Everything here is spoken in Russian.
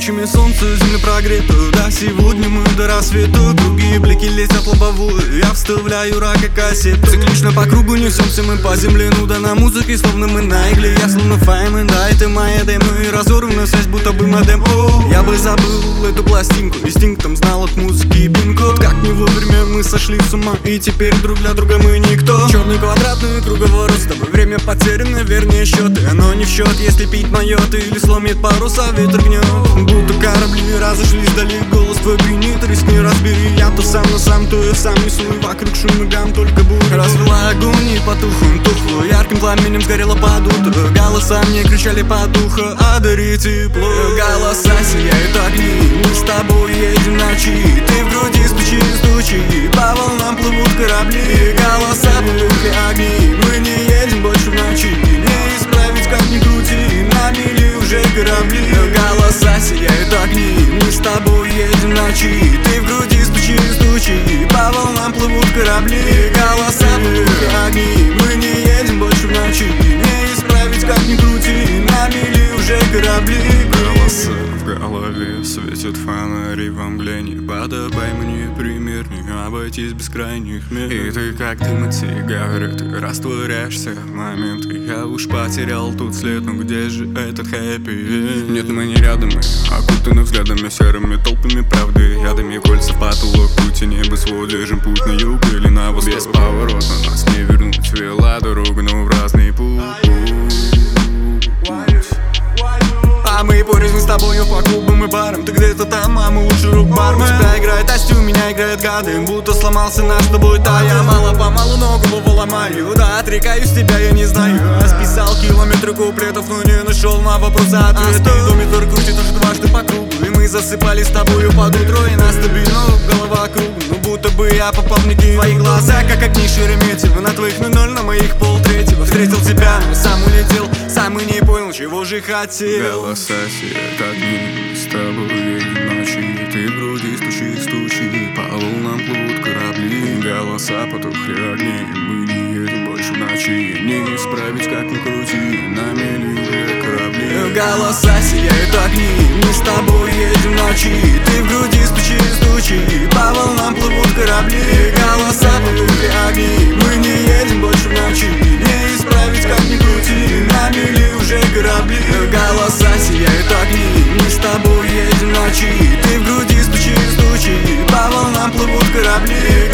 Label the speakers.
Speaker 1: лучами солнца земля прогрета. Да, сегодня мы до рассвета. Другие блики летят лобовую, я вставляю рака кассету. Циклично по кругу несемся мы по земле. Ну да на музыке, словно мы на игле. Я словно Файмен, да это моя демо. И разорвана связь, будто бы модем. Я бы забыл эту пластинку, инстинктом знал от музыки пин-код. Как не вовремя мы сошли с ума, и теперь друг для друга мы никто. Черный квадратный круговорот, с тобой время потеряно, вернее счеты. Оно не в счет, если пить майот или сломит паруса, ветер гнет. Будто корабли разошлись вдали, голос твой пьянит, рискни разбери. Я то сам, но сам, то я сам несу. Вокруг шум и гам, только буря развела огонь и потух он тухло. Ярким пламенем сгорело под утро. Голоса мне кричали под ухо, одари тепло. Голоса сияют огни, мы с тобой едем ночи. Ты в груди стучи, стучи, по волнам плывут корабли. Голоса потухли огни, мы не едем больше в ночи. Не исправить, как ни крути, на мили уже корабли. Голоса сияют огни, мы с тобой едем ночи. Ты в груди стучи, стучи, по волнам плывут корабли. Голоса потухли огни, мы не едем больше в ночи. Не исправить, как ни крути, на мили уже корабли.
Speaker 2: Голоса в голове светят фонари во мгле. Не подобай мне пример, не обойтись без крайних мер. И ты как дым от сигарет, ты растворяешься в моменты. Я уж потерял тут след, но где же этот хэппи? Нет, мы не рядом, мы окутаны взглядами серыми толпами правды. Ядами кольца потолок, пути небо свод. Держим путь на юг или на восток. Без поворота нас не вернуть, вела дорога, но в разный путь.
Speaker 1: А мы порознь с тобою по клубам и барам. Ты где-то там, а мы лучше рук бармен. У тебя играет Асти, у меня играет гады. Будто сломался наш с тобой тай. Я мало-помалу ногу ломаю. Да, отрекаюсь тебя, я не знаю. Я списал километры куплетов, но не нашел на вопрос ответ. В доме тур крутит уже дважды по кругу. И мы засыпали с тобою под утро. И нас стабильно, голова кругом. Ну будто бы я попал в некие твои глаза, как огни Шереметьево. На твоих 0-0, на моих полтретьего. Встретил тебя, но сам улетел. Сам и не понял, чего же хотел.
Speaker 2: Голоса сияют огни, с тобой едем ночи. Ты в груди стучи, стучи, по волнам плывут корабли. Голоса потухли огни, мы не едем больше в ночи. Не исправить, как ни крути, на мели уже корабли.
Speaker 1: Голоса сияют огни, мы с тобой едем ночи. Ты в груди стучи, стучи, по волнам плывут корабли. Голоса потухли огни, мы не едем больше в ночи. Не исправить, как ни крути, на мели уже корабли. Голоса сияют огни, мы с тобой едем ночи. Ты в груди стучи, стучи, по волнам плывут корабли.